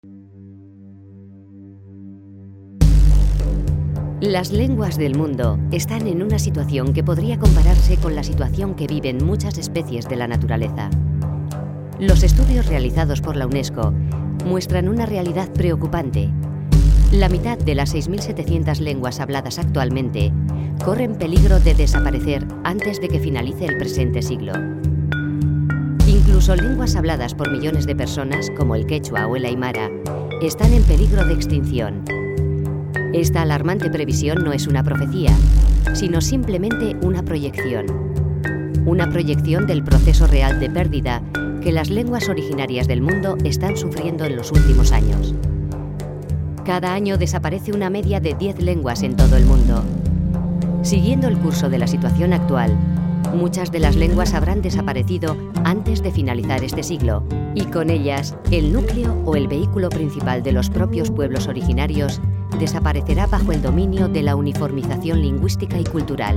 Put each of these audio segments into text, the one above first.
Las lenguas del mundo están en una situación que podría compararse con la situación que viven muchas especies de la naturaleza. Los estudios realizados por la UNESCO muestran una realidad preocupante. La mitad de las 6.700 lenguas habladas actualmente corren peligro de desaparecer antes de que finalice el presente siglo. Incluso lenguas habladas por millones de personas, como el quechua o el aymara, están en peligro de extinción. Esta alarmante previsión no es una profecía, sino simplemente una proyección. Una proyección del proceso real de pérdida que las lenguas originarias del mundo están sufriendo en los últimos años. Cada año desaparece una media de 10 lenguas en todo el mundo. Siguiendo el curso de la situación actual, muchas de las lenguas habrán desaparecido antes de finalizar este siglo, y con ellas, el núcleo o el vehículo principal de los propios pueblos originarios desaparecerá bajo el dominio de la uniformización lingüística y cultural.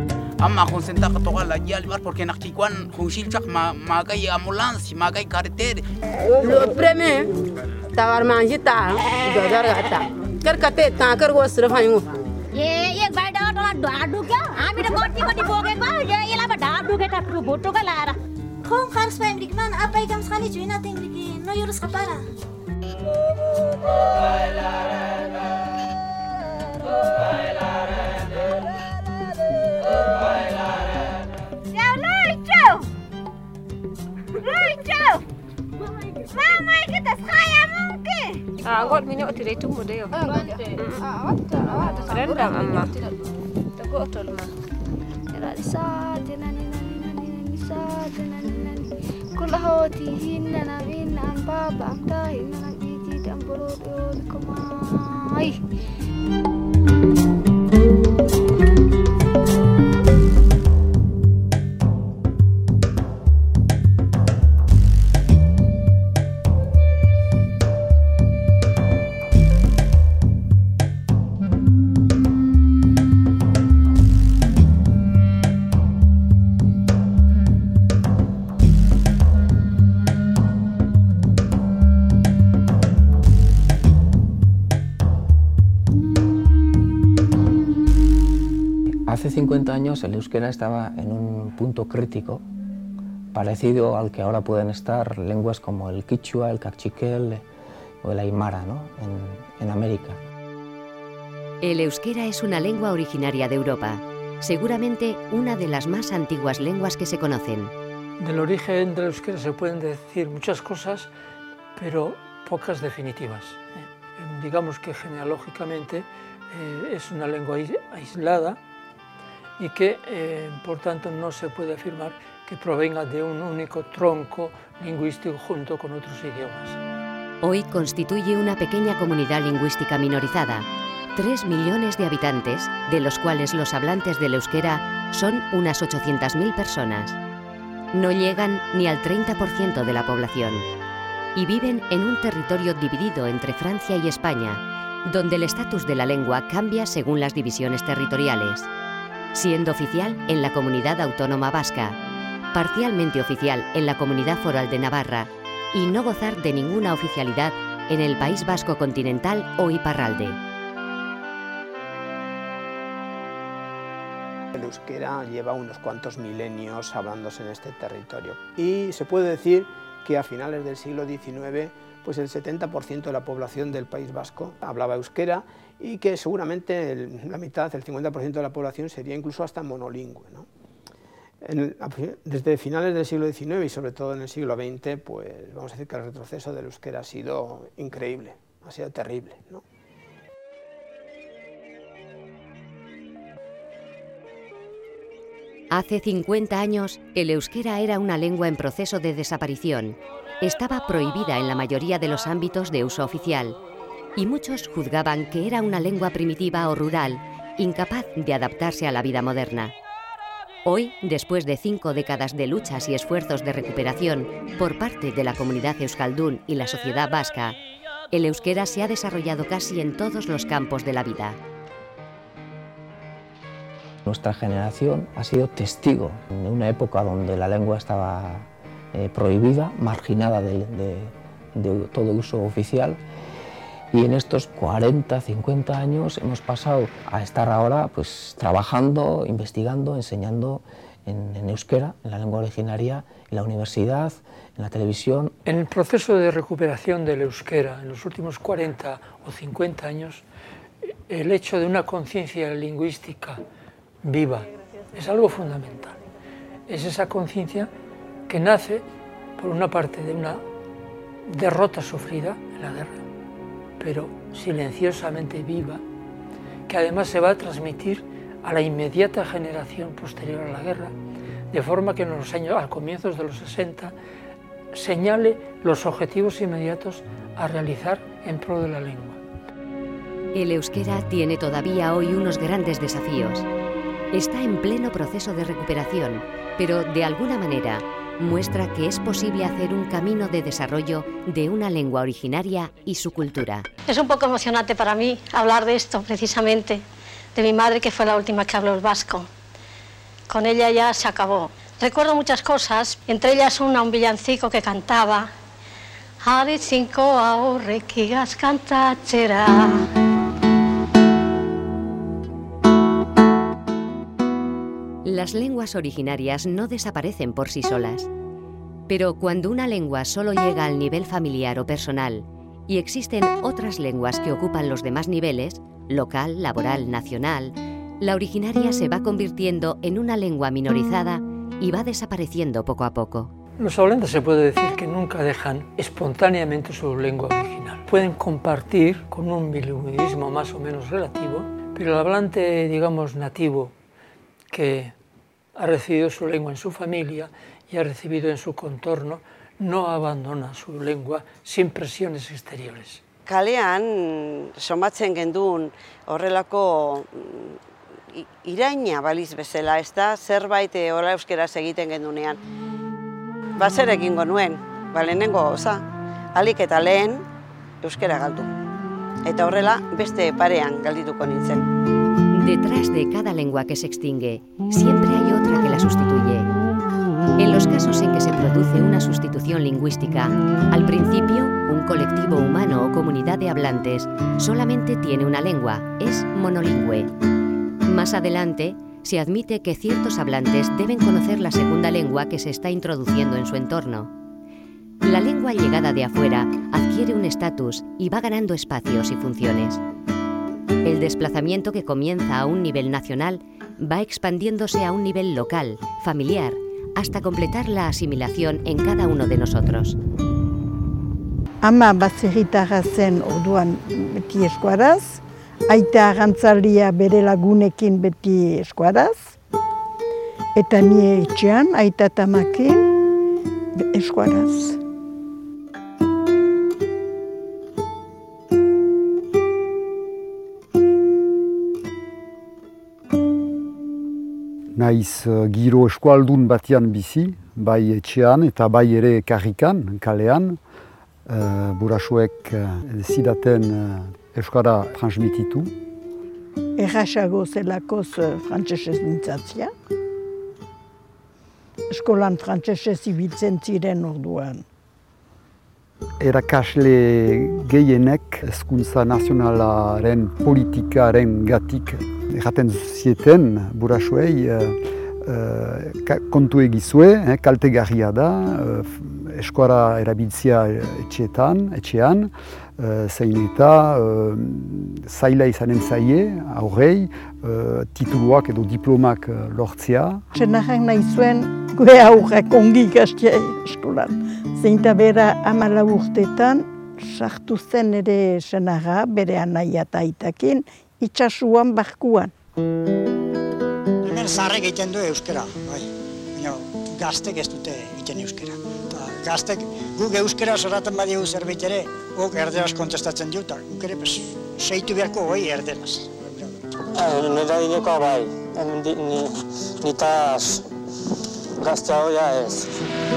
Anggot minyak tidak itu mudah ya. Rendam amma. Teguh betul mah. Tidak bisa jenani bisa jenani. Kulahoti nana bin amba bangta nana gigi dambulur kumai. Hace 50 años el euskera estaba en un punto crítico, parecido al que ahora pueden estar lenguas como el quichua, el cachiquel o el aymara, ¿no? en América. El euskera es una lengua originaria de Europa, seguramente una de las más antiguas lenguas que se conocen. Del origen del euskera se pueden decir muchas cosas, pero pocas definitivas. Digamos que genealógicamente es una lengua aislada y que, por tanto, no se puede afirmar que provenga de un único tronco lingüístico junto con otros idiomas. Hoy constituye una pequeña comunidad lingüística minorizada, 3 millones de habitantes, de los cuales los hablantes del euskera son unas 800.000 personas. No llegan ni al 30% de la población y viven en un territorio dividido entre Francia y España, donde el estatus de la lengua cambia según las divisiones territoriales, siendo oficial en la Comunidad Autónoma Vasca, parcialmente oficial en la Comunidad Foral de Navarra y no gozar de ninguna oficialidad en el País Vasco continental o Iparralde. El euskera lleva unos cuantos milenios hablándose en este territorio y se puede decir que a finales del siglo XIX pues el 70% de la población del País Vasco hablaba euskera y que seguramente la mitad, el 50% de la población sería incluso hasta monolingüe, ¿no? Desde finales del siglo XIX y sobre todo en el siglo XX, pues vamos a decir que el retroceso del euskera ha sido increíble, ha sido terrible, ¿no? Hace 50 años, el euskera era una lengua en proceso de desaparición. Estaba prohibida en la mayoría de los ámbitos de uso oficial y muchos juzgaban que era una lengua primitiva o rural, incapaz de adaptarse a la vida moderna. Hoy, después de 5 décadas de luchas y esfuerzos de recuperación por parte de la comunidad euskaldún y la sociedad vasca, el euskera se ha desarrollado casi en todos los campos de la vida. Nuestra generación ha sido testigo de una época donde la lengua estaba prohibida, marginada de de todo uso oficial. Y en estos 40, 50 años hemos pasado a estar ahora pues, trabajando, investigando, enseñando en euskera, en la lengua originaria, en la universidad, en la televisión. En el proceso de recuperación del euskera, en los últimos 40 o 50 años, el hecho de una conciencia lingüística viva es algo fundamental. Es esa conciencia que nace, por una parte, de una derrota sufrida en la guerra, pero silenciosamente viva, que además se va a transmitir a la inmediata generación posterior a la guerra, de forma que en los años, a comienzos de los 60, señale los objetivos inmediatos a realizar en pro de la lengua. El euskera tiene todavía hoy unos grandes desafíos. Está en pleno proceso de recuperación, pero de alguna manera muestra que es posible hacer un camino de desarrollo de una lengua originaria y su cultura. Es un poco emocionante para mí hablar de esto, precisamente, de mi madre, que fue la última que habló el vasco. Con ella ya se acabó. Recuerdo muchas cosas, entre ellas un villancico que cantaba Hari cinco aurrekigas cantatxera. Las lenguas originarias no desaparecen por sí solas. Pero cuando una lengua solo llega al nivel familiar o personal y existen otras lenguas que ocupan los demás niveles, local, laboral, nacional, la originaria se va convirtiendo en una lengua minorizada y va desapareciendo poco a poco. Los hablantes se puede decir que nunca dejan espontáneamente su lengua original. Pueden compartir con un bilingüismo más o menos relativo, pero el hablante, digamos, nativo, que ha recibido su lengua en su familia y ha recibido en su contorno, no abandona su lengua sin presiones exteriores. Kalean somatzen gendun horrelako iraina baliz bezala, ez da, zerbait hola euskeraz egiten gendunean. Zer egingo nuen, lehenengo gauza, ahalik eta lehen euskera galdu. Eta horrela beste parean galdituko nintzen. Detrás de cada lengua que se extingue, siempre hay otra que la sustituye. En los casos en que se produce una sustitución lingüística, al principio, un colectivo humano o comunidad de hablantes solamente tiene una lengua, es monolingüe. Más adelante, se admite que ciertos hablantes deben conocer la segunda lengua que se está introduciendo en su entorno. La lengua llegada de afuera adquiere un estatus y va ganando espacios y funciones. El desplazamiento que comienza a un nivel nacional va expandiéndose a un nivel local, familiar, hasta completar la asimilación en cada uno de nosotros. Ama baserritarra zen orduan beti eskuaraz, aita arrantzalia bere lagunekin beti eskuaraz, eta ni etxean, aita tamakin eskuaraz. Naiz giro eskualdun batian bizi, bai etxean eta bai ere karrikan, kalean, burasuek zidaten euskara transmititu. Errasago zelakoz frantsesez mintzatzia. Eskolan frantsesez ibiltzen ziren orduan. Erakasle gehienek hezkuntza nazionalaren politikaren gatik erraten zieten burasuei kontu egizue, kaltegarria da, eskora erabiltzea etxean, zein eta zaila izanen zaie, aurrei, tituluak edo diplomak lortzea. Senarrak nahi zuen gure aurrak ongi ikastea eskolan. Zein eta bera 14 urtetan sartu zen ere senarra, bere anaia eta aitakin, itxasuan barkuan. Hemen zaharrek egiten du euskera, bai. Gaztek ez dute egiten euskera. Gaztek guk euskera zoraten badigu zerbait ere, guk erderaz kontestatzen dut, eta guk ere seitu beharko goi erderaz. Nera dinekoa bai, nitaz gaztea hoia ez.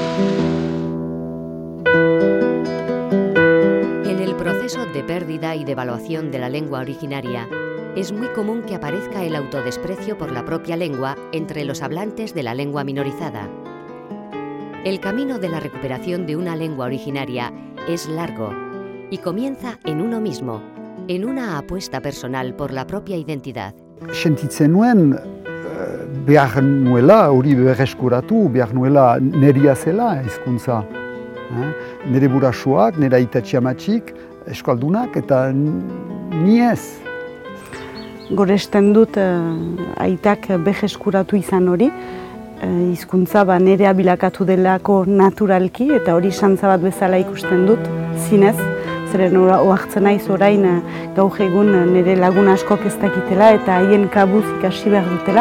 En el proceso de pérdida y devaluación de la lengua originaria, es muy común que aparezca el autodesprecio por la propia lengua entre los hablantes de la lengua minorizada. El camino de la recuperación de una lengua originaria es largo y comienza en uno mismo, en una apuesta personal por la propia identidad. Sentitzen nuen behar nuela hori berreskuratu, behar nuela neria zela hizkuntza. Nire burasoak, nire aitatxi amatxik, eskaldunak eta ni ez. Goresten dut aitak berreskuratu izan hori, hizkuntza nerea bilakatu delako naturalki eta hori xantza bat bezala ikusten dut, zinez. Zeren ohartzen naiz orain gaur egun nire lagun askok ez dakitela eta haien kabuz ikasi behar dutela.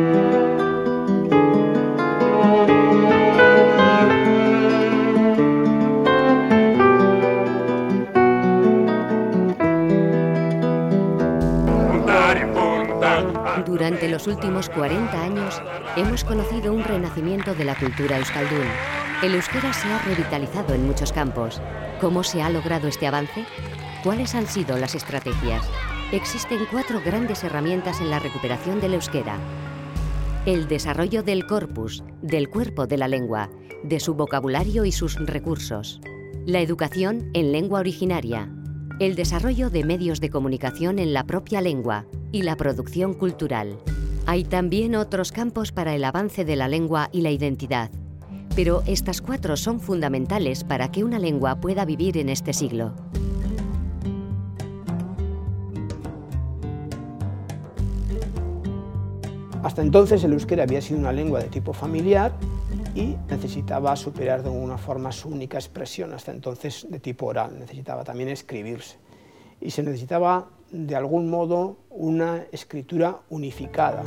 Durante los últimos 40 años hemos conocido un renacimiento de la cultura euskaldun. El euskera se ha revitalizado en muchos campos. ¿Cómo se ha logrado este avance? ¿Cuáles han sido las estrategias? Existen 4 grandes herramientas en la recuperación del euskera. El desarrollo del corpus, del cuerpo de la lengua, de su vocabulario y sus recursos. La educación en lengua originaria. El desarrollo de medios de comunicación en la propia lengua y la producción cultural. Hay también otros campos para el avance de la lengua y la identidad. Pero estas 4 son fundamentales para que una lengua pueda vivir en este siglo. Hasta entonces el euskera había sido una lengua de tipo familiar y necesitaba superar de alguna forma su única expresión, hasta entonces de tipo oral, necesitaba también escribirse. Y se necesitaba de algún modo una escritura unificada.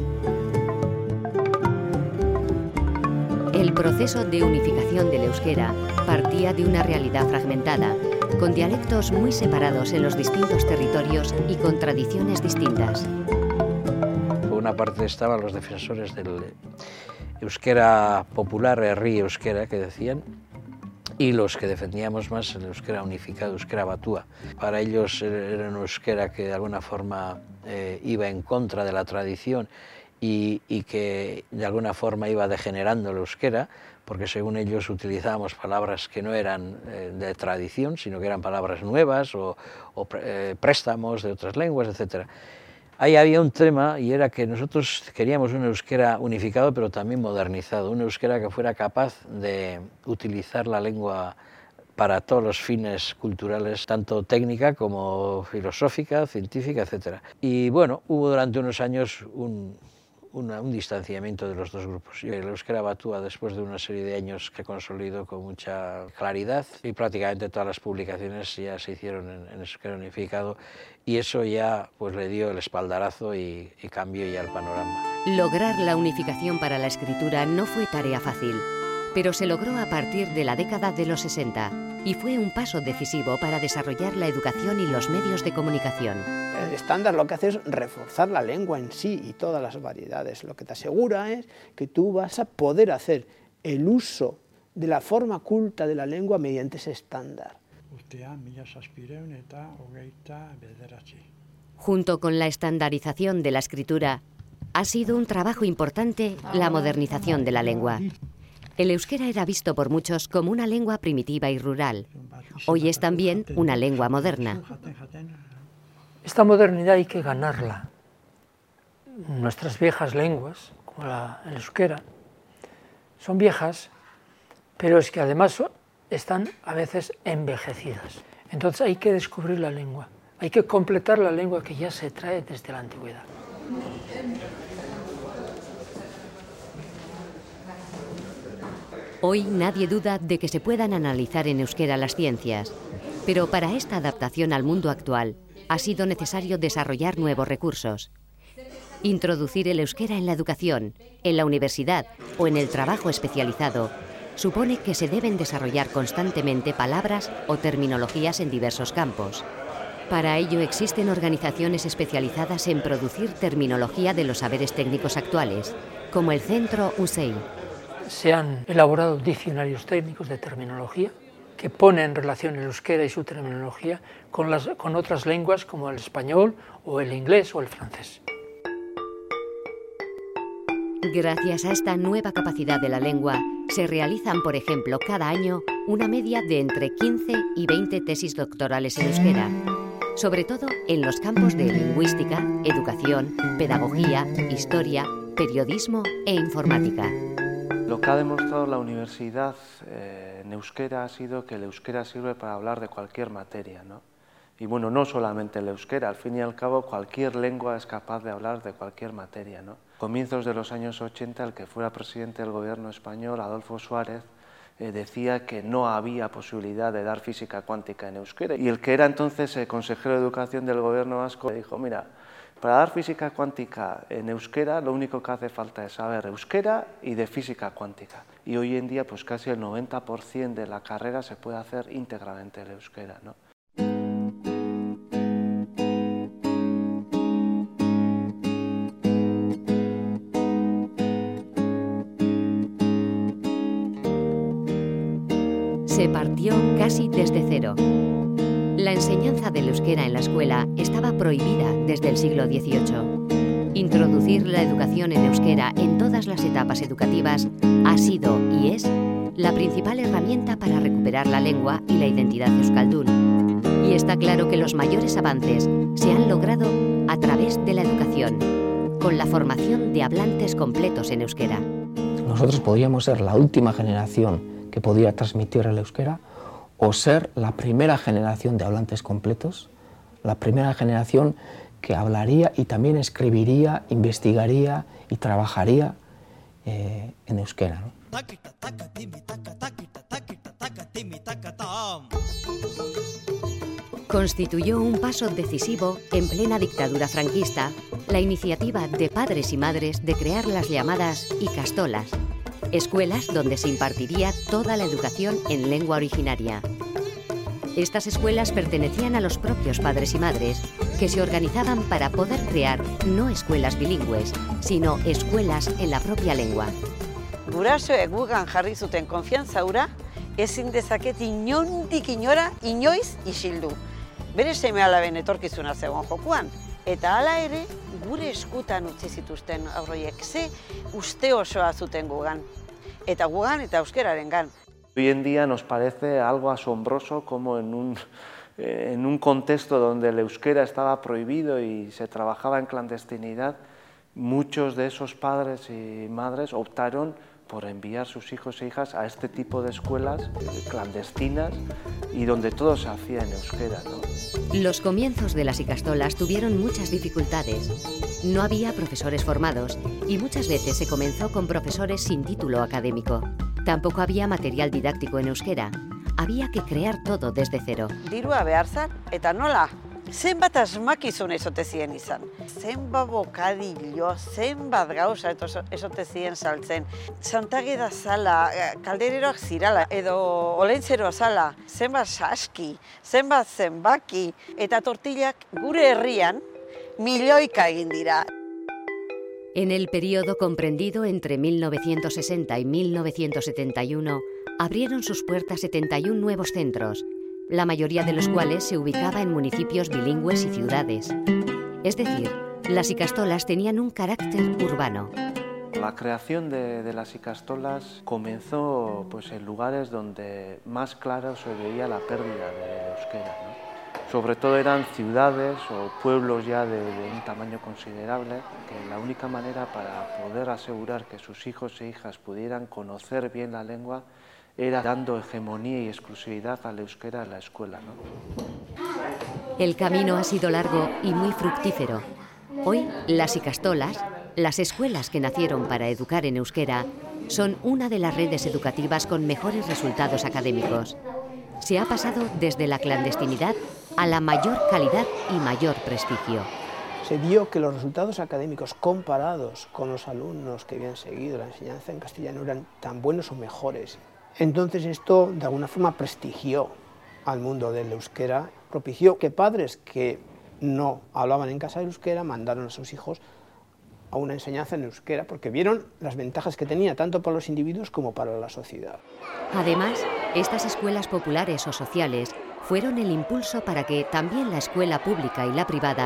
El proceso de unificación del euskera partía de una realidad fragmentada, con dialectos muy separados en los distintos territorios y con tradiciones distintas. Por una parte estaban los defensores del euskera popular, herri euskera, que decían, y los que defendíamos más el euskera unificado, euskera batúa. Para ellos era un euskera que de alguna forma iba en contra de la tradición y que de alguna forma iba degenerando el euskera, porque según ellos utilizábamos palabras que no eran de tradición, sino que eran palabras nuevas o préstamos de otras lenguas, etc. Ahí había un tema y era que nosotros queríamos un euskera unificado pero también modernizado, un euskera que fuera capaz de utilizar la lengua para todos los fines culturales, tanto técnica como filosófica, científica, etc. Y bueno, hubo durante unos años un distanciamiento de los dos grupos. Y el euskera batúa, después de una serie de años que consolidó con mucha claridad, y prácticamente todas las publicaciones ya se hicieron en euskera unificado, y eso ya pues le dio el espaldarazo y cambió ya el panorama. Lograr la unificación para la escritura no fue tarea fácil, pero se logró a partir de la década de los 60 y fue un paso decisivo para desarrollar la educación y los medios de comunicación. El estándar lo que hace es reforzar la lengua en sí y todas las variedades. Lo que te asegura es que tú vas a poder hacer el uso de la forma culta de la lengua mediante ese estándar. Junto con la estandarización de la escritura, ha sido un trabajo importante la modernización de la lengua. El euskera era visto por muchos como una lengua primitiva y rural. Hoy es también una lengua moderna. Esta modernidad hay que ganarla. Nuestras viejas lenguas, como el euskera, son viejas, pero es que además están a veces envejecidas. Entonces hay que descubrir la lengua, hay que completar la lengua que ya se trae desde la antigüedad. Hoy nadie duda de que se puedan analizar en euskera las ciencias, pero para esta adaptación al mundo actual ha sido necesario desarrollar nuevos recursos. Introducir el euskera en la educación, en la universidad o en el trabajo especializado supone que se deben desarrollar constantemente palabras o terminologías en diversos campos. Para ello existen organizaciones especializadas en producir terminología de los saberes técnicos actuales, como el Centro USEI. Se han elaborado diccionarios técnicos de terminología que ponen en relación el euskera y su terminología con otras lenguas como el español o el inglés o el francés. Gracias a esta nueva capacidad de la lengua, Se realizan, por ejemplo, cada año una media de entre 15 y 20 tesis doctorales en euskera, sobre todo en los campos de lingüística, educación, pedagogía, historia, periodismo e informática. Lo que ha demostrado la universidad en euskera ha sido que el euskera sirve para hablar de cualquier materia, ¿no? Y bueno, no solamente el euskera, al fin y al cabo cualquier lengua es capaz de hablar de cualquier materia, ¿no? Comienzos de los años 80, el que fuera presidente del gobierno español, Adolfo Suárez, decía que no había posibilidad de dar física cuántica en euskera. Y el que era entonces consejero de Educación del gobierno vasco dijo, mira, para dar física cuántica en euskera lo único que hace falta es saber euskera y de física cuántica. Y hoy en día pues casi el 90% de la carrera se puede hacer íntegramente en euskera, ¿no? Se partió casi desde cero. La enseñanza del euskera en la escuela estaba prohibida desde el siglo XVIII. Introducir la educación en euskera en todas las etapas educativas ha sido y es la principal herramienta para recuperar la lengua y la identidad euskaldun. Y está claro que los mayores avances se han logrado a través de la educación, con la formación de hablantes completos en euskera. Nosotros podríamos ser la última generación que podría transmitir el euskera, o ser la primera generación de hablantes completos, la primera generación que hablaría y también escribiría, investigaría y trabajaría en euskera, ¿no? Constituyó un paso decisivo en plena dictadura franquista la iniciativa de padres y madres de crear las llamadas ikastolas, escuelas donde se impartiría toda la educación en lengua originaria. Estas escuelas pertenecían a los propios padres y madres, que se organizaban para poder crear no escuelas bilingües, sino escuelas en la propia lengua. Gurasoek gugan jarri zuten konfiantza hura, ezin dezaket inondik inora inoiz isildu. Bere seme-alaben etorkizuna zegoen jokuan, eta hala ere gure eskutan utzi zituzten aurroiek, ze uste osoa zuten gugan, eta gugan eta euskerarengan. Hoy en día nos parece algo asombroso como en un contexto donde el euskera estaba prohibido y se trabajaba en clandestinidad, muchos de esos padres y madres optaron por enviar sus hijos e hijas a este tipo de escuelas clandestinas y donde todo se hacía en euskera, ¿no? Los comienzos de las ikastolas tuvieron muchas dificultades. No había profesores formados y muchas veces se comenzó con profesores sin título académico. Tampoco había material didáctico en euskera. Había que crear todo desde cero. Dirua behar zan, eta nola? Zenbat asmakizun ezote zien izan. Zenbat bokadillo, zenbat gauza ezote zien saltzen. Santageda zala, kaldereroak zirala, edo olentzeroa zala, zenbat saski, zenbat zenbaki, eta tortillak gure herrian milioika egin dira. En el periodo comprendido entre 1960 y 1971, abrieron sus puertas 71 nuevos centros, la mayoría de los cuales se ubicaba en municipios bilingües y ciudades. Es decir, las ikastolas tenían un carácter urbano. La creación de las ikastolas comenzó pues, en lugares donde más claro se veía la pérdida del euskera, ¿no? Sobre todo eran ciudades o pueblos ya de un tamaño considerable, que la única manera para poder asegurar que sus hijos e hijas pudieran conocer bien la lengua era dando hegemonía y exclusividad al euskera en la escuela, ¿no? El camino ha sido largo y muy fructífero. Hoy, las ikastolas, las escuelas que nacieron para educar en euskera, son una de las redes educativas con mejores resultados académicos. Se ha pasado desde la clandestinidad a la mayor calidad y mayor prestigio. Se vio que los resultados académicos comparados con los alumnos que habían seguido la enseñanza en castellano eran tan buenos o mejores. Entonces esto de alguna forma prestigió al mundo del euskera, propició que padres que no hablaban en casa de euskera mandaron a sus hijos a una enseñanza en euskera porque vieron las ventajas que tenía tanto para los individuos como para la sociedad. Además, estas escuelas populares o sociales fueron el impulso para que también la escuela pública y la privada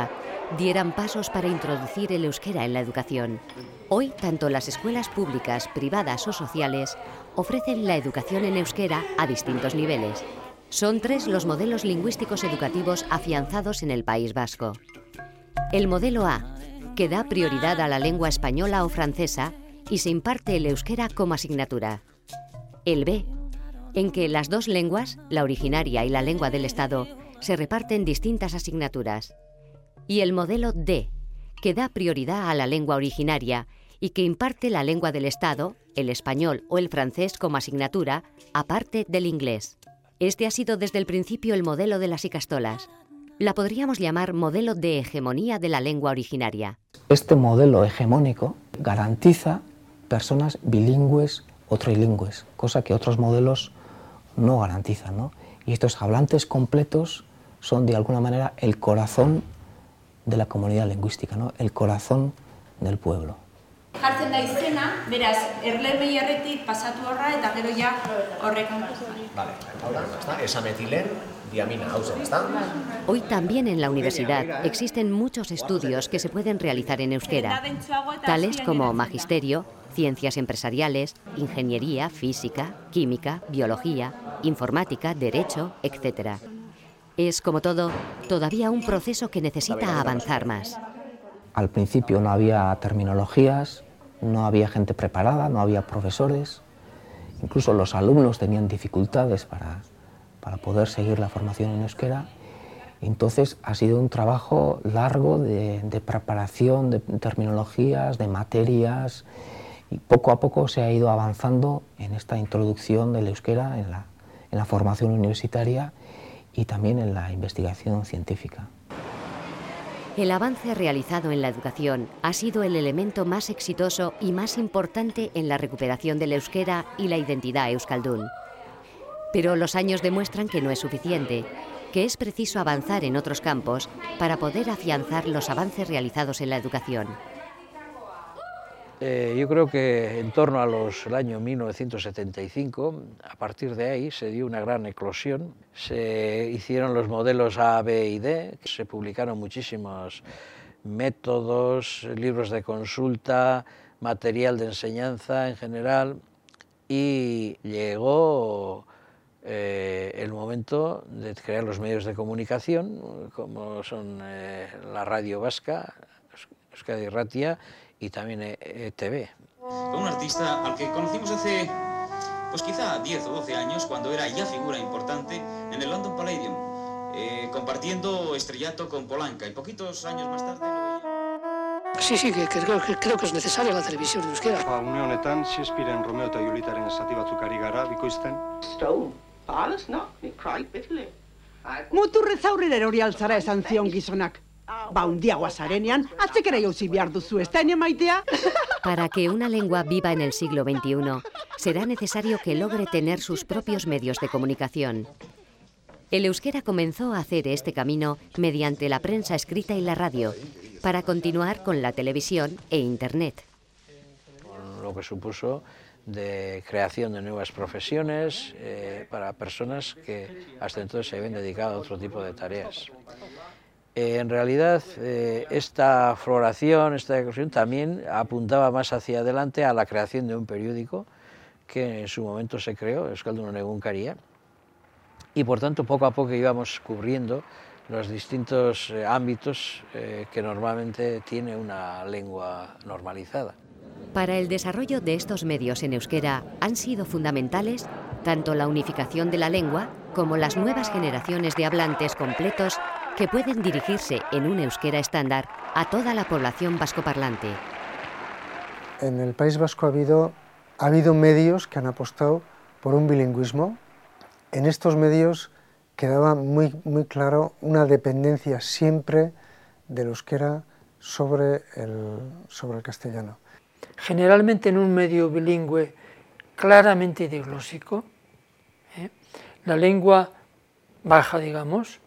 dieran pasos para introducir el euskera en la educación. Hoy, tanto las escuelas públicas, privadas o sociales ofrecen la educación en euskera a distintos niveles. Son 3 los modelos lingüísticos educativos afianzados en el País Vasco. El modelo A, que da prioridad a la lengua española o francesa y se imparte el euskera como asignatura. El B, en que las 2 lenguas, la originaria y la lengua del Estado, se reparten distintas asignaturas. Y el modelo D, que da prioridad a la lengua originaria y que imparte la lengua del Estado, el español o el francés como asignatura, aparte del inglés. Este ha sido desde el principio el modelo de las ikastolas. La podríamos llamar modelo de hegemonía de la lengua originaria. Este modelo hegemónico garantiza personas bilingües o trilingües, cosa que otros modelos no garantizan, ¿no? Y estos hablantes completos son de alguna manera el corazón de la comunidad lingüística, ¿no? El corazón del pueblo. Jartzen da izena, beraz, erlemei erretik pasatu horra eta gero ja horrek. Vale, ahora está esa metilen diamina, ¿está? Hoy también en la universidad existen muchos estudios que se pueden realizar en euskera, tales como magisterio, ciencias empresariales, ingeniería, física, química, biología, informática, derecho, etc. Es, como todo, todavía un proceso que necesita avanzar más. Al principio no había terminologías, no había gente preparada, no había profesores, incluso los alumnos tenían dificultades para poder seguir la formación en euskera. Entonces ha sido un trabajo largo de preparación de terminologías, de materias, y poco a poco se ha ido avanzando en esta introducción del euskera en la formación universitaria y también en la investigación científica. El avance realizado en la educación ha sido el elemento más exitoso y más importante en la recuperación del euskera y la identidad euskaldún. Pero los años demuestran que no es suficiente, que es preciso avanzar en otros campos para poder afianzar los avances realizados en la educación. Yo creo que en torno al año 1975, a partir de ahí se dio una gran eclosión. Se hicieron los modelos A, B y D, se publicaron muchísimos métodos, libros de consulta, material de enseñanza en general, y llegó el momento de crear los medios de comunicación, como son la radio vasca, Euskadi Irratia, y también ETV. Un artista al que conocimos hace, pues quizá 10 o 12 años, cuando era ya figura importante en el London Palladium, compartiendo estrellato con Polanca, y poquitos años más tarde lo veía. Sí, que creo que es necesaria la televisión en euskera. Une honetan, Shakespearen Romeo eta Julietaren zati batzuk ari gara, bikoizten. Stone, alles no, he cried bitterly. Muturrez aurrera erori altzara esan zion gizonak. Ba, undiagoa zarenean, atzekera jauzi behar duzu, ez da ene maitea? Para que una lengua viva en el siglo XXI, será necesario que logre tener sus propios medios de comunicación. El euskera comenzó a hacer este camino mediante la prensa escrita y la radio, para continuar con la televisión e Internet. Lo que supuso de creación de nuevas profesiones para personas que hasta entonces se habían dedicado a otro tipo de tareas. En realidad, esta floración, esta eclosión también apuntaba más hacia adelante a la creación de un periódico que en su momento se creó, Euskaldun Egunkaria, y por tanto poco a poco íbamos cubriendo los distintos ámbitos que normalmente tiene una lengua normalizada. Para el desarrollo de estos medios en euskera han sido fundamentales tanto la unificación de la lengua como las nuevas generaciones de hablantes completos que pueden dirigirse en un euskera estándar a toda la población vascoparlante. En el País Vasco ha habido medios que han apostado por un bilingüismo. En estos medios quedaba muy claro una dependencia siempre del euskera sobre el castellano. Generalmente en un medio bilingüe claramente diglósico, la lengua baja, digamos,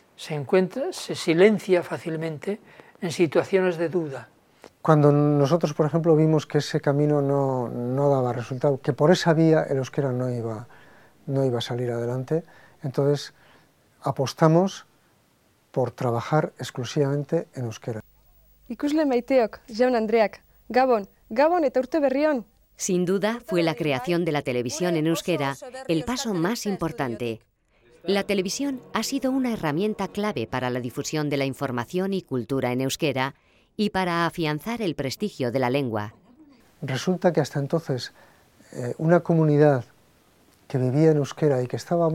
se silencia fácilmente en situaciones de duda. Cuando nosotros, por ejemplo, vimos que ese camino no daba resultado, que por esa vía el euskera no iba a salir adelante, entonces apostamos por trabajar exclusivamente en euskera. Ikusle maiteok, jaun Andreak, Gabon, Gabon eta urte berrion. Sin duda, fue la creación de la televisión en euskera el paso más importante. La televisión ha sido una herramienta clave para la difusión de la información y cultura en euskera y para afianzar el prestigio de la lengua. Resulta que hasta entonces una comunidad que vivía en euskera y que estaba,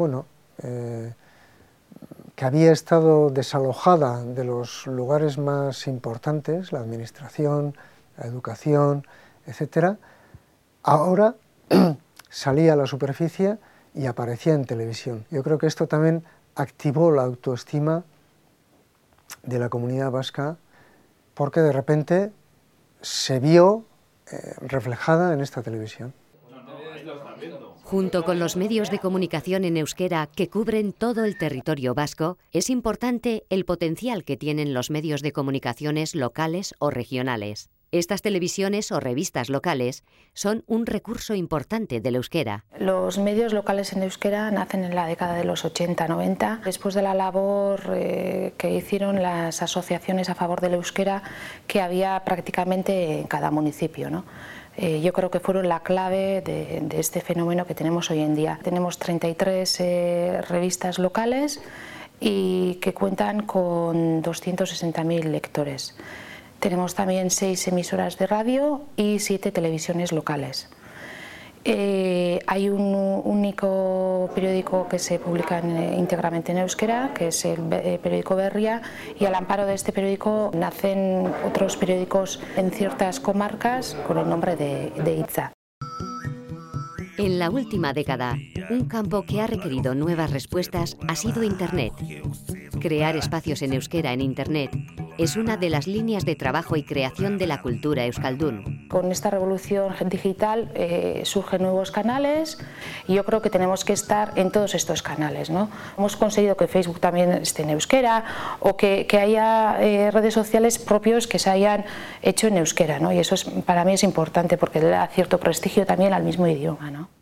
que había estado desalojada de los lugares más importantes, la administración, la educación, etc., ahora salía a la superficie y aparecía en televisión. Yo creo que esto también activó la autoestima de la comunidad vasca, porque de repente se vio reflejada en esta televisión. Junto con los medios de comunicación en euskera que cubren todo el territorio vasco, es importante el potencial que tienen los medios de comunicaciones locales o regionales. Estas televisiones o revistas locales son un recurso importante del euskera. Los medios locales en euskera nacen en la década de los 80-90, después de la labor que hicieron las asociaciones a favor del euskera que había prácticamente en cada municipio, ¿no? Yo creo que fueron la clave de este fenómeno que tenemos hoy en día. Tenemos 33 revistas locales y que cuentan con 260.000 lectores. Tenemos también 6 emisoras de radio y 7 televisiones locales. Hay un único periódico que se publica íntegramente en euskera, que es el periódico Berria, y al amparo de este periódico nacen otros periódicos en ciertas comarcas con el nombre de Itza. En la última década, un campo que ha requerido nuevas respuestas ha sido Internet. Crear espacios en euskera en Internet es una de las líneas de trabajo y creación de la cultura euskaldun. Con esta revolución digital surgen nuevos canales y yo creo que tenemos que estar en todos estos canales, ¿no? Hemos conseguido que Facebook también esté en euskera o que haya redes sociales propios que se hayan hecho en euskera, ¿no? Y eso para mí es importante porque le da cierto prestigio también al mismo idioma, ¿no?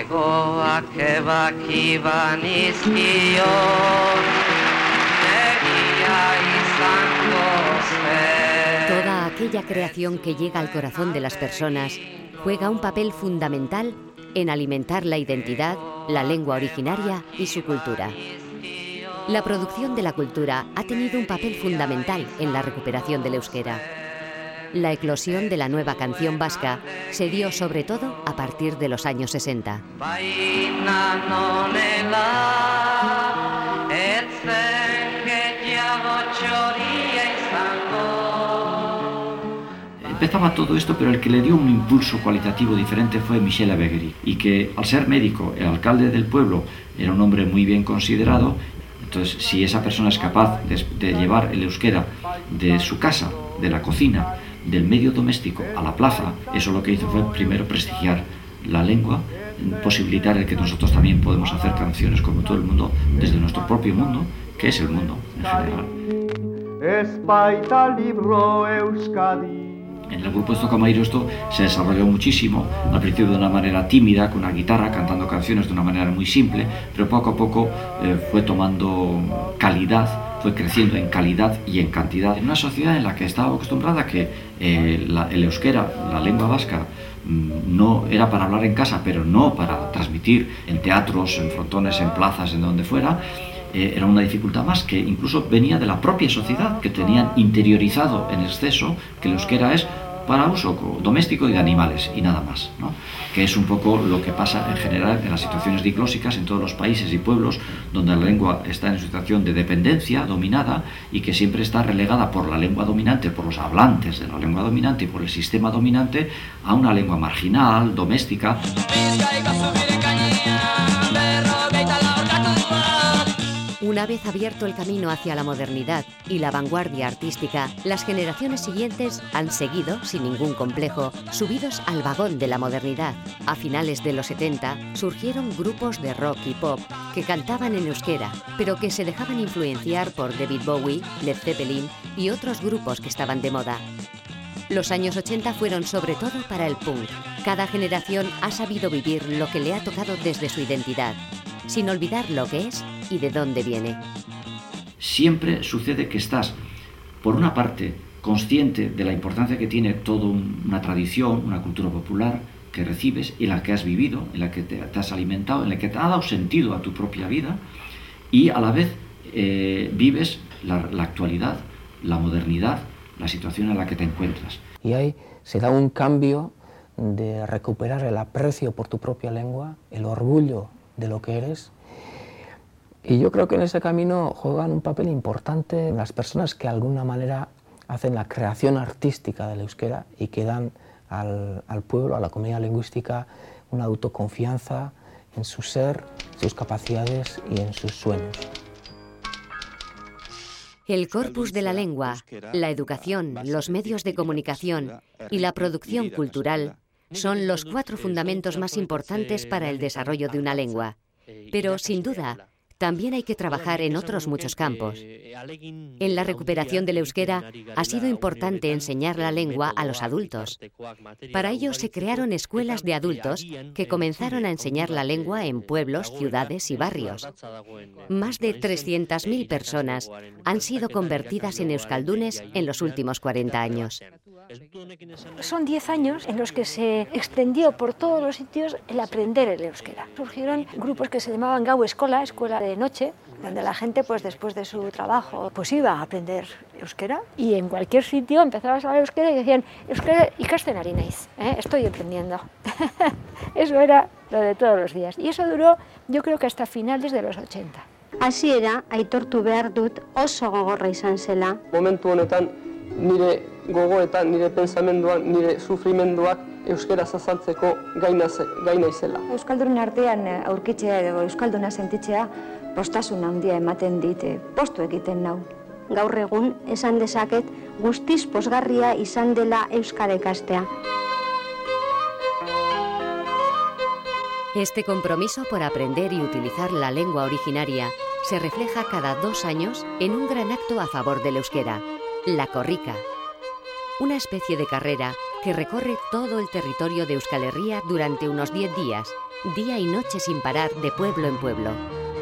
Toda aquella creación que llega al corazón de las personas juega un papel fundamental en alimentar la identidad, la lengua originaria y su cultura. La producción de la cultura ha tenido un papel fundamental en la recuperación del euskera. La eclosión de la nueva canción vasca se dio sobre todo a partir de los años 60. Empezaba todo esto, pero el que le dio un impulso cualitativo diferente fue Michel Abegueri, y que al ser médico, el alcalde del pueblo era un hombre muy bien considerado. Entonces, si esa persona es capaz de llevar el euskera de su casa, de la cocina, del medio doméstico a la plaza, eso lo que hizo fue primero prestigiar la lengua, posibilitar el que nosotros también podemos hacer canciones como todo el mundo, desde nuestro propio mundo, que es el mundo en general. En el grupo Estocamairo esto se desarrolló muchísimo, al principio de una manera tímida, con una guitarra, cantando canciones de una manera muy simple, pero poco a poco fue tomando calidad, fue creciendo en calidad y en cantidad. En una sociedad en la que estaba acostumbrada a que el euskera, la lengua vasca, no era para hablar en casa, pero no para transmitir en teatros, en frontones, en plazas, en donde fuera, era una dificultad más que incluso venía de la propia sociedad, que tenían interiorizado en exceso que el euskera es para uso doméstico y de animales y nada más, ¿no? Que es un poco lo que pasa en general en las situaciones diglósicas en todos los países y pueblos donde la lengua está en situación de dependencia dominada y que siempre está relegada por la lengua dominante, por los hablantes de la lengua dominante y por el sistema dominante a una lengua marginal, doméstica. Una vez abierto el camino hacia la modernidad y la vanguardia artística, las generaciones siguientes han seguido, sin ningún complejo, subidos al vagón de la modernidad. A finales de los 70 surgieron grupos de rock y pop que cantaban en euskera, pero que se dejaban influenciar por David Bowie, Led Zeppelin y otros grupos que estaban de moda. Los años 80 fueron sobre todo para el punk. Cada generación ha sabido vivir lo que le ha tocado desde su identidad, sin olvidar lo que es y de dónde viene. siempre sucede que estás, por una parte, consciente de la importancia que tiene toda una tradición, una cultura popular que recibes, en la que has vivido, en la que te has alimentado, en la que te ha dado sentido a tu propia vida, y a la vez vives la actualidad, la modernidad, la situación en la que te encuentras. Y ahí se da un cambio de recuperar el aprecio por tu propia lengua, el orgullo de lo que eres. Y yo creo que en ese camino juegan un papel importante las personas que de alguna manera hacen la creación artística del euskera y que dan al pueblo, a la comunidad lingüística, una autoconfianza en su ser, sus capacidades y en sus sueños. El corpus de la lengua, la educación, los medios de comunicación y la producción cultural son los 4 fundamentos más importantes para el desarrollo de una lengua. Pero, sin duda, también hay que trabajar en otros muchos campos. En la recuperación del euskera ha sido importante enseñar la lengua a los adultos. Para ello se crearon escuelas de adultos que comenzaron a enseñar la lengua en pueblos, ciudades y barrios. Más de 300.000 personas han sido convertidas en euskaldunes en los últimos 40 años. Son 10 años en los que se extendió por todos los sitios el aprender el euskera. Surgieron grupos que se llamaban Gau Eskola, escuela de noche, donde la gente pues después de su trabajo pues iba a aprender euskera, y en cualquier sitio empezabas a hablar euskera y decían: euskera ikasten ari naiz, estoy aprendiendo. Eso era lo de todos los días, y eso duró, yo creo que hasta finales de los 80. Hasiera aitortu behar dut oso gogorra izan zela. Momentu honetan nire gogoetan, nire pensamenduan, nire sufrimenduak euskera azaltzeko gai naizela. Euskaldunen artean aurkitzea edo euskalduna sentitzea postasun handia ematen dit, postu egiten nau. Gaur egun esan dezaket guztiz pozgarria izan dela euskara ikastea. Este compromiso por aprender y utilizar la lengua originaria se refleja cada 2 años en un gran acto a favor del euskera, la Korrika, una especie de carrera que recorre todo el territorio de Euskal Herria durante unos 10 días, día y noche sin parar, de pueblo en pueblo.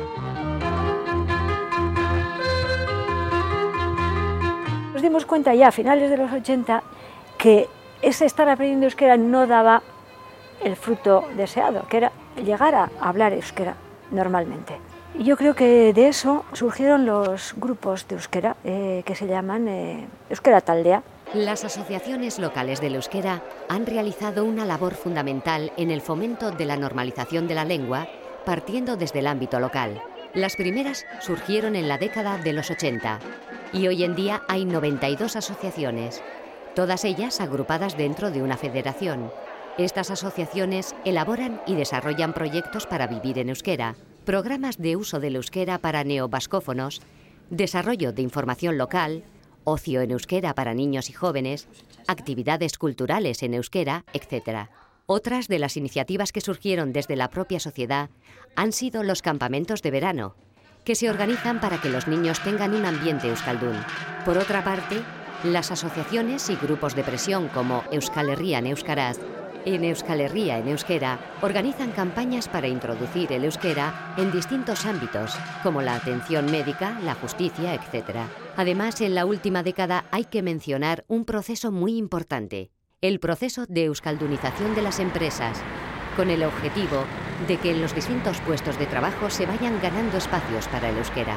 Nos dimos cuenta ya a finales de los 80 que ese estar aprendiendo euskera no daba el fruto deseado, que era llegar a hablar euskera normalmente. Y yo creo que de eso surgieron los grupos de euskera que se llaman Euskera Taldea. Las asociaciones locales del euskera han realizado una labor fundamental en el fomento de la normalización de la lengua, partiendo desde el ámbito local. Las primeras surgieron en la década de los 80 y hoy en día hay 92 asociaciones, todas ellas agrupadas dentro de una federación. Estas asociaciones elaboran y desarrollan proyectos para vivir en euskera, programas de uso del euskera para neovascófonos, desarrollo de información local, ocio en euskera para niños y jóvenes, actividades culturales en euskera, etc. Otras de las iniciativas que surgieron desde la propia sociedad han sido los campamentos de verano, que se organizan para que los niños tengan un ambiente euskaldún. Por otra parte, las asociaciones y grupos de presión como Euskal Herrian Euskaraz, en Euskal Herria en euskera, organizan campañas para introducir el euskera en distintos ámbitos, como la atención médica, la justicia, etc. Además, en la última década hay que mencionar un proceso muy importante, el proceso de euskaldunización de las empresas, con el objetivo de que en los distintos puestos de trabajo se vayan ganando espacios para el euskera.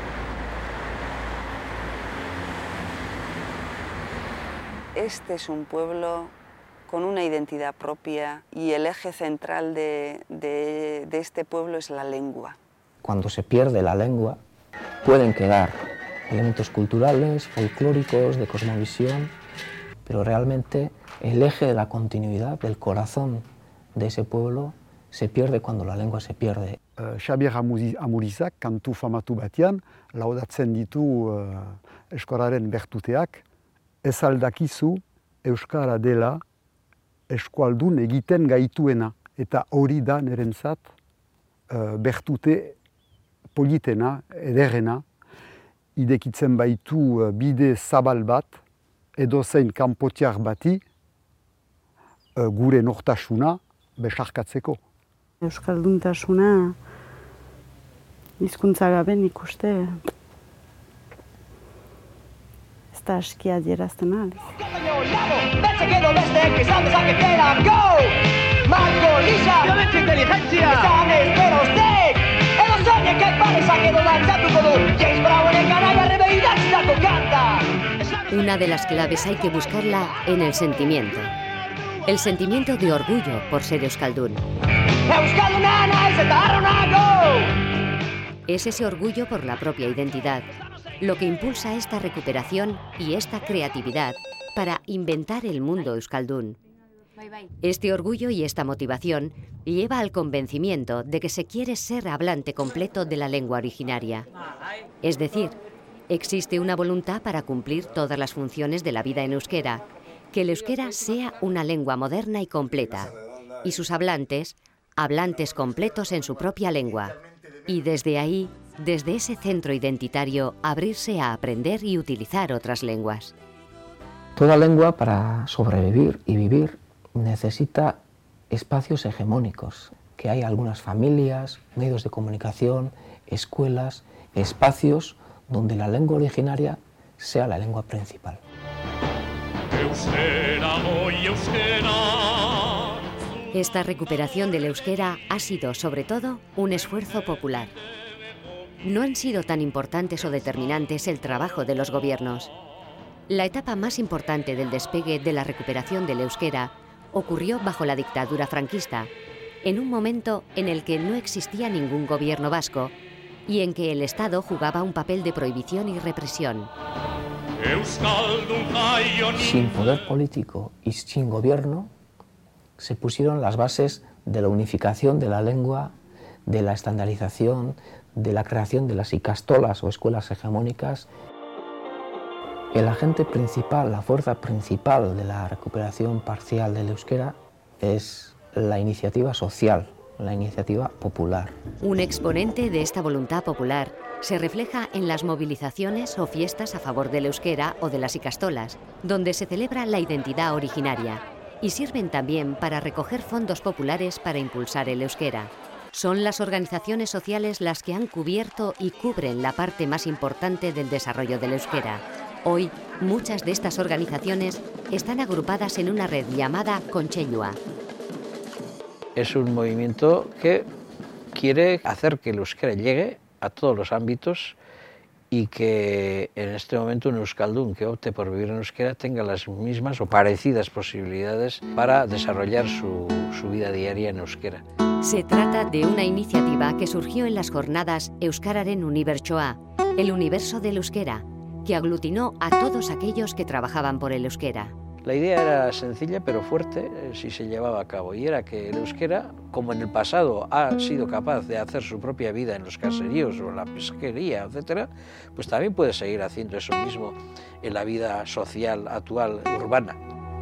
Este es un pueblo con una identidad propia y el eje central de este pueblo es la lengua. Cuando se pierde la lengua, pueden quedar elementos culturales, folclóricos, de cosmovisión, pero realmente el eje de la continuidad, del corazón de ese pueblo, se pierde cuando la lengua se pierde. Xabier Amurizak, kantu famatu batean, laudatzen ditu eskolaren bertuteak, ez aldakizu euskara dela eskualdun egiten gaituena, eta hori da nerentzat bertute politena, ederrena, idekitzen baitu bide zabal bat, edozein kanpotiar bati gure nortasuna besarkatzeko. Euskalduntasuna hizkuntza gabe nik uste ez da askia adierazten ahal. Una de las claves hay que buscarla en el sentimiento. El sentimiento de orgullo por ser euskaldun. Es ese orgullo por la propia identidad lo que impulsa esta recuperación y esta creatividad para inventar el mundo euskaldun. Este orgullo y esta motivación lleva al convencimiento de que se quiere ser hablante completo de la lengua originaria. Es decir, existe una voluntad para cumplir todas las funciones de la vida en euskera, que el euskera sea una lengua moderna y completa, y sus hablantes completos en su propia lengua. Y desde ahí, desde ese centro identitario, abrirse a aprender y utilizar otras lenguas. Toda lengua, para sobrevivir y vivir, necesita espacios hegemónicos, que hay algunas familias, medios de comunicación, escuelas, espacios donde la lengua originaria sea la lengua principal. Esta recuperación del euskera ha sido, sobre todo, un esfuerzo popular. No han sido tan importantes o determinantes el trabajo de los gobiernos. La etapa más importante del despegue de la recuperación del euskera ocurrió bajo la dictadura franquista, en un momento en el que no existía ningún gobierno vasco y en que el Estado jugaba un papel de prohibición y represión. Sin poder político y sin gobierno, se pusieron las bases de la unificación de la lengua, de la estandarización, de la creación de las ikastolas o escuelas hegemónicas. El agente principal, la fuerza principal de la recuperación parcial del euskera es la iniciativa social, la iniciativa popular. Un exponente de esta voluntad popular se refleja en las movilizaciones o fiestas a favor del euskera o de las ikastolas, donde se celebra la identidad originaria, y sirven también para recoger fondos populares para impulsar el euskera. Son las organizaciones sociales las que han cubierto y cubren la parte más importante del desarrollo del euskera. Hoy, muchas de estas organizaciones están agrupadas en una red llamada Kontseilua. Es un movimiento que quiere hacer que el euskera llegue a todos los ámbitos y que en este momento un euskaldun que opte por vivir en euskera tenga las mismas o parecidas posibilidades para desarrollar su vida diaria en euskera. Se trata de una iniciativa que surgió en las jornadas Euskararen Unibertsoa, el universo del euskera, que aglutinó a todos aquellos que trabajaban por el euskera. La idea era sencilla pero fuerte si se llevaba a cabo, y era que el euskera, como en el pasado ha sido capaz de hacer su propia vida en los caseríos o en la pesquería, etc., pues también puede seguir haciendo eso mismo en la vida social actual urbana.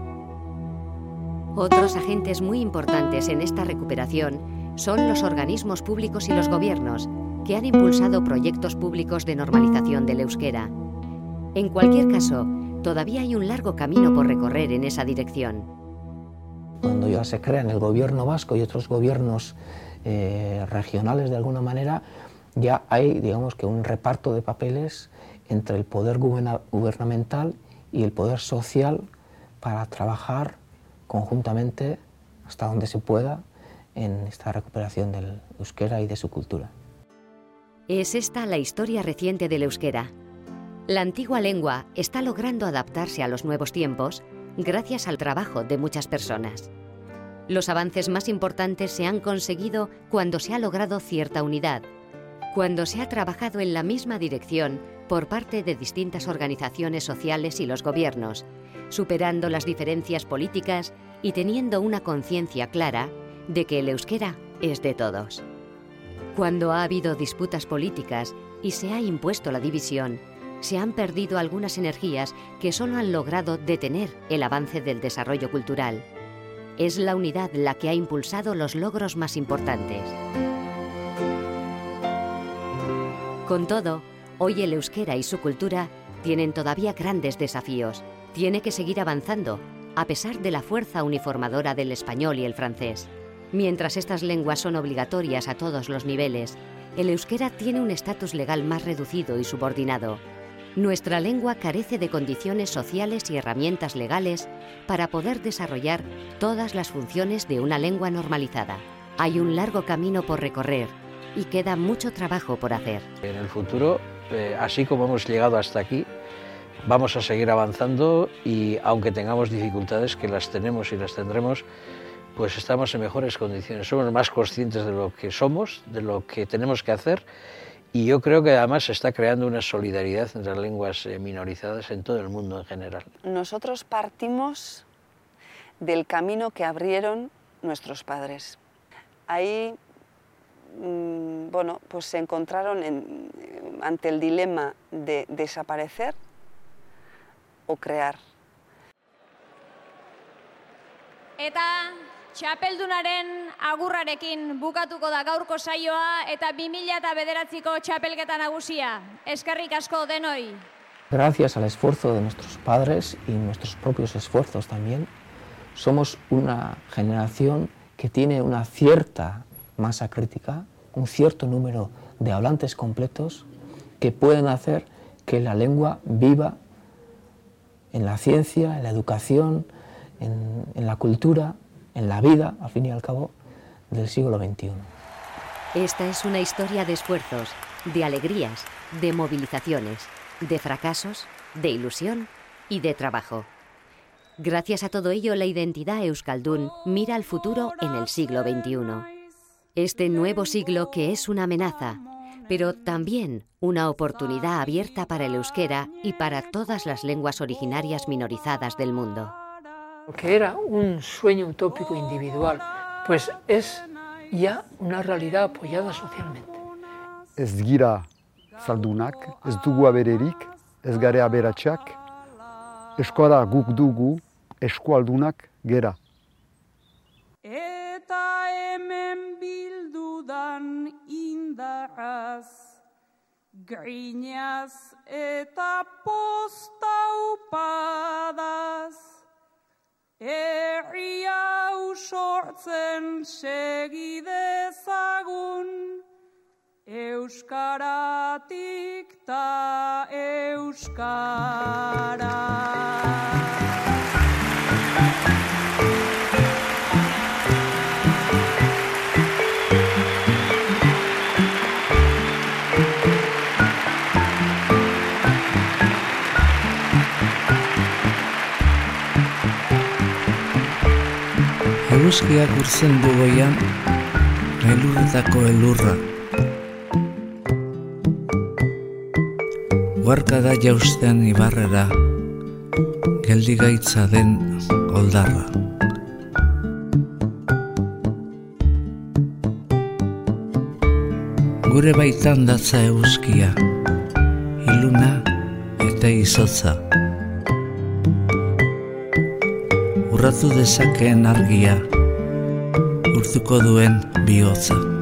Otros agentes muy importantes en esta recuperación son los organismos públicos y los gobiernos, que han impulsado proyectos públicos de normalización del euskera. En cualquier caso, todavía hay un largo camino por recorrer en esa dirección. Cuando ya se crea en el gobierno vasco y otros gobiernos regionales de alguna manera, ya hay, digamos, que un reparto de papeles entre el poder gubernamental y el poder social para trabajar conjuntamente hasta donde se pueda en esta recuperación del euskera y de su cultura. Es esta la historia reciente del euskera. La antigua lengua está logrando adaptarse a los nuevos tiempos gracias al trabajo de muchas personas. Los avances más importantes se han conseguido cuando se ha logrado cierta unidad, cuando se ha trabajado en la misma dirección por parte de distintas organizaciones sociales y los gobiernos, superando las diferencias políticas y teniendo una conciencia clara de que el euskera es de todos. Cuando ha habido disputas políticas y se ha impuesto la división, se han perdido algunas energías que solo han logrado detener el avance del desarrollo cultural. Es la unidad la que ha impulsado los logros más importantes. Con todo, hoy el euskera y su cultura tienen todavía grandes desafíos. Tiene que seguir avanzando, a pesar de la fuerza uniformadora del español y el francés. Mientras estas lenguas son obligatorias a todos los niveles, el euskera tiene un estatus legal más reducido y subordinado. Nuestra lengua carece de condiciones sociales y herramientas legales para poder desarrollar todas las funciones de una lengua normalizada. Hay un largo camino por recorrer y queda mucho trabajo por hacer. En el futuro, así como hemos llegado hasta aquí, vamos a seguir avanzando y aunque tengamos dificultades, que las tenemos y las tendremos, pues estamos en mejores condiciones. Somos más conscientes de lo que somos, de lo que tenemos que hacer. Y yo creo que además se está creando una solidaridad entre las lenguas minorizadas en todo el mundo en general. Nosotros partimos del camino que abrieron nuestros padres. Ahí, bueno, pues se encontraron ante el dilema de desaparecer o crear. Eta txapeldunaren agurrarekin bukatuko da gaurko saioa eta 2009ko txapelketa nagusia. Eskerrik asko denoi. Gracias al esfuerzo de nuestros padres y nuestros propios esfuerzos también, somos una generación que tiene una cierta masa crítica, un cierto número de hablantes completos que pueden hacer que la lengua viva en la ciencia, en la educación, en la cultura, en la vida, al fin y al cabo, del siglo XXI. Esta es una historia de esfuerzos, de alegrías, de movilizaciones, de fracasos, de ilusión y de trabajo. Gracias a todo ello, la identidad euskaldun mira al futuro en el siglo XXI. Este nuevo siglo que es una amenaza, pero también una oportunidad abierta para el euskera y para todas las lenguas originarias minorizadas del mundo. Lo que era un sueño utópico individual, pues es ya una realidad apoyada socialmente. Ez gira zaldunak, ez dugu abererik, ez gare aberatsak, eskola guk dugu, eskualdunak gera. Eta hemen bildudan indarraz, grinaz eta postaupadaz, herri hau sortzen segidezagun, euskaratik ta euskara. Eguzkiak urtzen du goian, elurretako elurra. Guarka da jaustean ibarrera, geldigaitza den oldarra. Gure baitan datza eguzkia, iluna eta izotza. Urratu dezakeen argia, urtuko duen bihotza.